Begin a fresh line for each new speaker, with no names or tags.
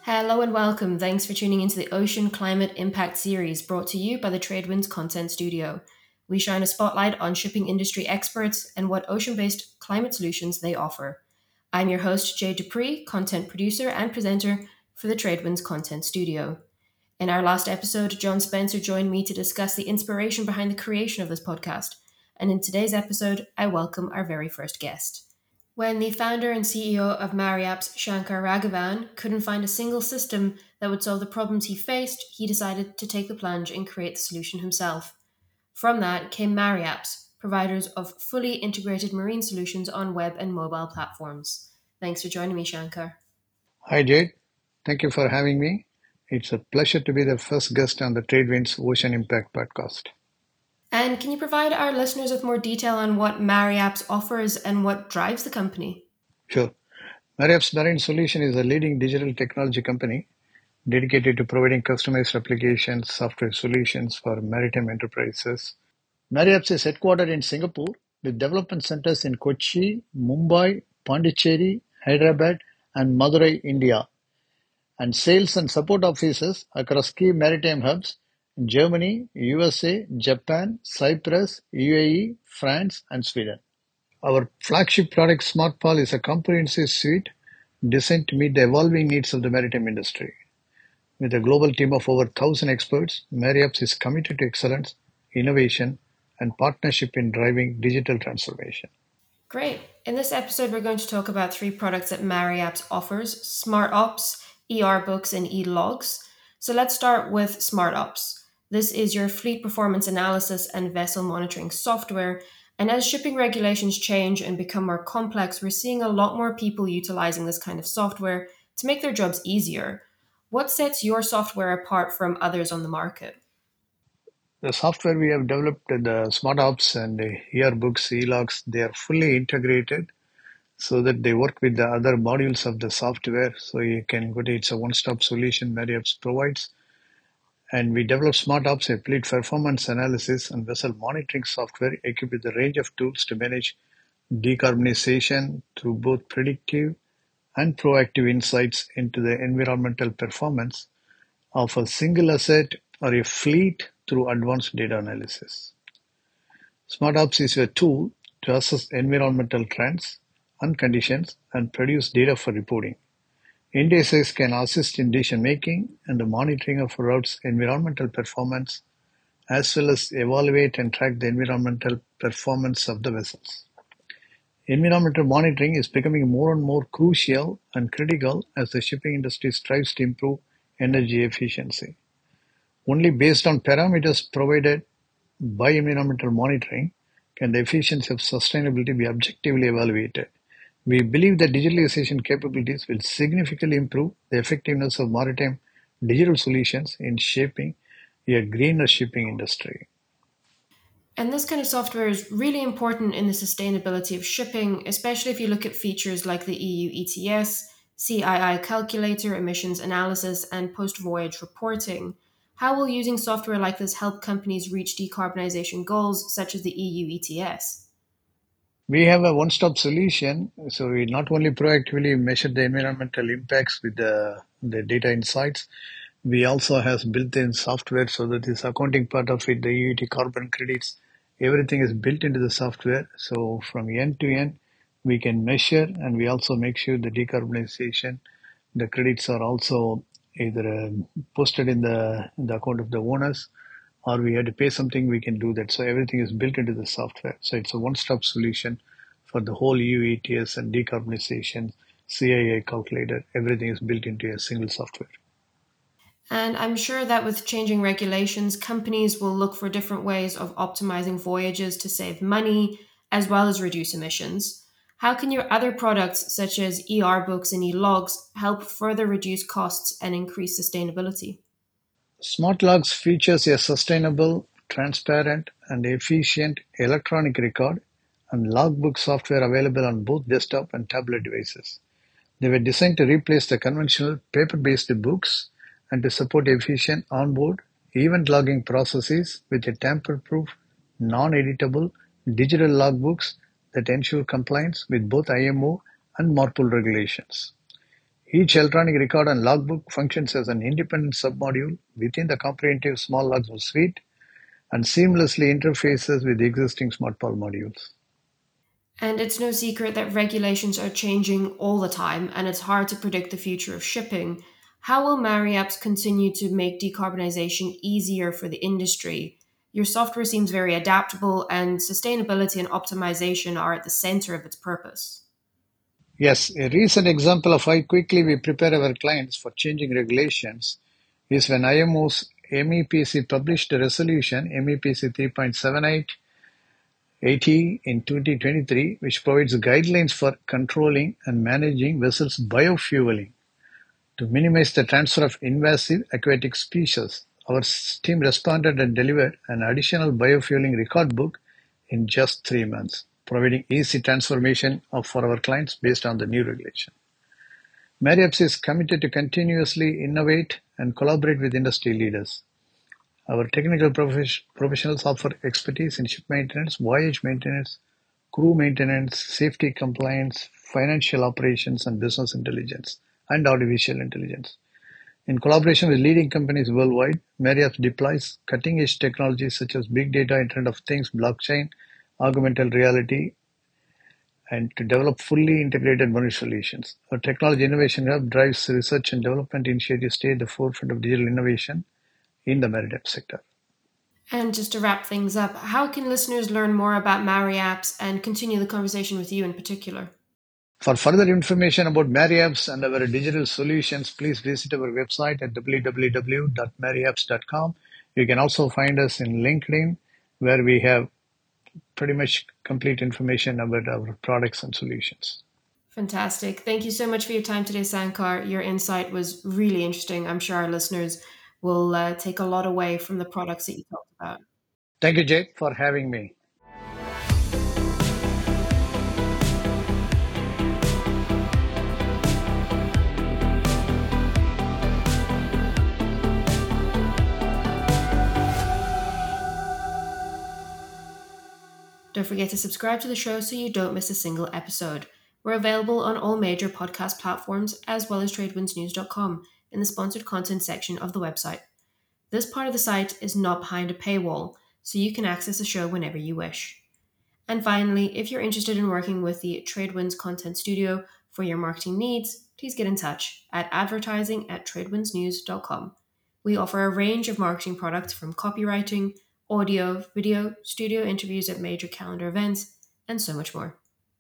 Hello and welcome. Thanks for tuning into the Ocean Climate Impact series brought to you by the Tradewinds Content Studio. We shine a spotlight on shipping industry experts and what ocean based climate solutions they offer. I'm your host, Jay Dupree, content producer and presenter for the Tradewinds Content Studio. In our last episode, John Spencer joined me to discuss the inspiration behind the creation of this podcast. And in today's episode, I welcome our very first guest. When the founder and CEO of Mariapps, Shankar Raghavan, couldn't find a single system that would solve the problems he faced, he decided to take the plunge and create the solution himself. From that came Mariapps, providers of fully integrated marine solutions on web and mobile platforms. Thanks for joining me, Shankar.
Hi, Jade. Thank you for having me. It's a pleasure to be the first guest on the TradeWinds Ocean Impact podcast.
And can you provide our listeners with more detail on what Mariapps offers and what drives the company?
Sure. Mariapps Marine Solution is a leading digital technology company dedicated to providing customized applications, software solutions for maritime enterprises. Mariapps is headquartered in Singapore with development centers in Kochi, Mumbai, Pondicherry, Hyderabad, and Madurai, India, and sales and support offices across key maritime hubs in Germany, USA, Japan, Cyprus, UAE, France, and Sweden. Our flagship product, SmartPal, is a comprehensive suite designed to meet the evolving needs of the maritime industry. With a global team of over 1,000 experts, Mariapps is committed to excellence, innovation, and partnership in driving digital transformation.
Great. In this episode, we're going to talk about three products that Mariapps offers: SmartOps, ER Books, and eLogs. So let's start with SmartOps. This is your fleet performance analysis and vessel monitoring software. And as shipping regulations change and become more complex, we're seeing a lot more people utilizing this kind of software to make their jobs easier. What sets your software apart from others on the market?
The software we have developed, the SmartOps and the ER Books, eLogs, they are fully integrated so that they work with the other modules of the software. So you can go to it's a one-stop solution Mariapps provides. And we develop SmartOps, a fleet performance analysis and vessel monitoring software equipped with a range of tools to manage decarbonization through both predictive and proactive insights into the environmental performance of a single asset or a fleet through advanced data analysis. SmartOps is a tool to assess environmental trends and conditions and produce data for reporting. Indices can assist in decision-making and the monitoring of routes' environmental performance, as well as evaluate and track the environmental performance of the vessels. Environmental monitoring is becoming more and more crucial and critical as the shipping industry strives to improve energy efficiency. Only based on parameters provided by environmental monitoring can the efficiency of sustainability be objectively evaluated. We believe that digitalization capabilities will significantly improve the effectiveness of maritime digital solutions in shaping a greener shipping industry.
And this kind of software is really important in the sustainability of shipping, especially if you look at features like the EU ETS, CII calculator, emissions analysis, and post voyage reporting. How will using software like this help companies reach decarbonization goals such as the EU ETS?
We have a one-stop solution, so we not only proactively measure the environmental impacts with the data insights, we also have built-in software so that this accounting part of it, the UET carbon credits, everything is built into the software. So from end to end, we can measure and we also make sure the decarbonization, the credits are also either posted in the account of the owners or we had to pay something, we can do that. So everything is built into the software. So it's a one-stop solution for the whole EU ETS and decarbonization, CII calculator. Everything is built into a single software.
And I'm sure that with changing regulations, companies will look for different ways of optimizing voyages to save money as well as reduce emissions. How can your other products, such as ER Books and eLogs, help further reduce costs and increase sustainability?
SmartLogs features a sustainable, transparent, and efficient electronic record and logbook software available on both desktop and tablet devices. They were designed to replace the conventional paper-based books and to support efficient onboard event logging processes with a tamper-proof, non-editable digital logbooks that ensure compliance with both IMO and MARPOL regulations. Each electronic record and logbook functions as an independent submodule within the comprehensive small logs suite and seamlessly interfaces with the existing SmartPal modules.
And it's no secret that regulations are changing all the time, and it's hard to predict the future of shipping. How will MariApps continue to make decarbonization easier for the industry? Your software seems very adaptable, and sustainability and optimization are at the center of its purpose.
Yes, a recent example of how quickly we prepare our clients for changing regulations is when IMO's MEPC published a resolution, MEPC 3.78 80 in 2023, which provides guidelines for controlling and managing vessels' biofueling to minimize the transfer of invasive aquatic species. Our team responded and delivered an additional biofueling record book in just 3 months, providing easy transformation for our clients based on the new regulation. Marriott is committed to continuously innovate and collaborate with industry leaders. Our technical professionals offer expertise in ship maintenance, voyage maintenance, crew maintenance, safety compliance, financial operations, and business intelligence, and artificial intelligence. In collaboration with leading companies worldwide, Marriott deploys cutting-edge technologies such as big data, Internet of Things, blockchain, augmented reality, and to develop fully integrated monitoring solutions. Our technology innovation hub drives research and development initiatives stay at the forefront of digital innovation in the maritime sector.
And just to wrap things up, how can listeners learn more about MariApps and continue the conversation with you in particular?
For further information about MariApps and our digital solutions, please visit our website at www.mariapps.com. You can also find us in LinkedIn, where we have pretty much complete information about our products and solutions.
Fantastic. Thank you so much for your time today, Sankar. Your insight was really interesting. I'm sure our listeners will take a lot away from the products that you talked about.
Thank you, Jake, for having me.
Don't forget to subscribe to the show so you don't miss a single episode. We're available on all major podcast platforms as well as tradewindsnews.com in the sponsored content section of the website. This part of the site is not behind a paywall, so you can access the show whenever you wish. And finally, if you're interested in working with the Tradewinds Content Studio for your marketing needs, please get in touch at advertising@tradewindsnews.com. We offer a range of marketing products from copywriting, audio, video, studio interviews at major calendar events, and so much more.